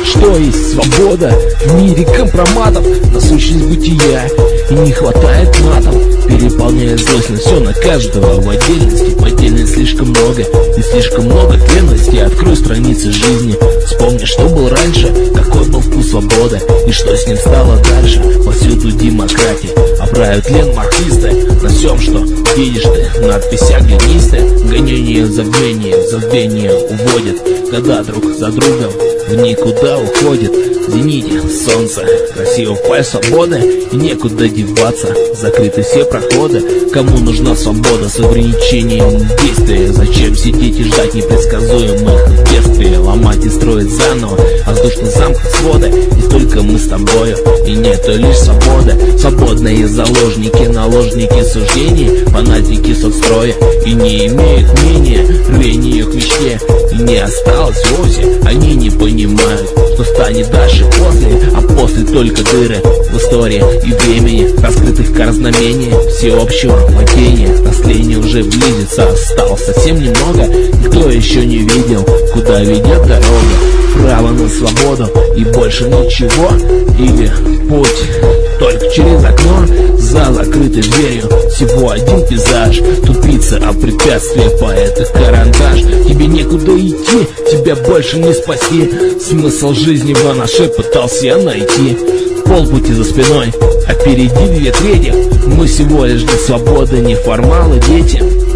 что есть свобода в мире компроматов на сущность бытия. И не хватает матов, переполняет злость на все, на каждого в отдельности. В отдельности слишком много, и слишком много ценностей. Открой страницы жизни, вспомни, что был раньше, какой был вкус свободы и что с ним стало дальше. Повсюду демократия, оправят лен марксисты на всем, что видишь ты. Надписи оглянисты, гонение в забвение уводит. Года друг за другом в никуда уходит. В зените солнце, красиво впаль свободы, и некуда деваться, закрыты все проходы. Кому нужна свобода с ограничением действия? Зачем сидеть и ждать непредсказуемых бедствий? Ломать и строить заново воздушный замок свода. И только мы с тобою, и нету лишь свободы. Свободные заложники, наложники суждений, фанатики соцстроя, и не имеют мнения, рвения к мечте. И не осталось вовсе, они не понимают, что станет дальше после, а после только дыры в истории и времени, раскрытых карт знамений всеобщего падения. Наследие уже близится, осталось совсем немного. Никто еще не видел, куда ведет дорога. Право на свободу и больше ничего. Или путь только через окно, за закрытой дверью всего один пейзаж. Тупица, а препятствие поэта карандаш. Тебе некуда идти, тебя больше не спасти. Смысл жизни в анаше пытался я найти. Полпути за спиной, а впереди 2/3. Мы всего лишь для свободы, неформалы, дети.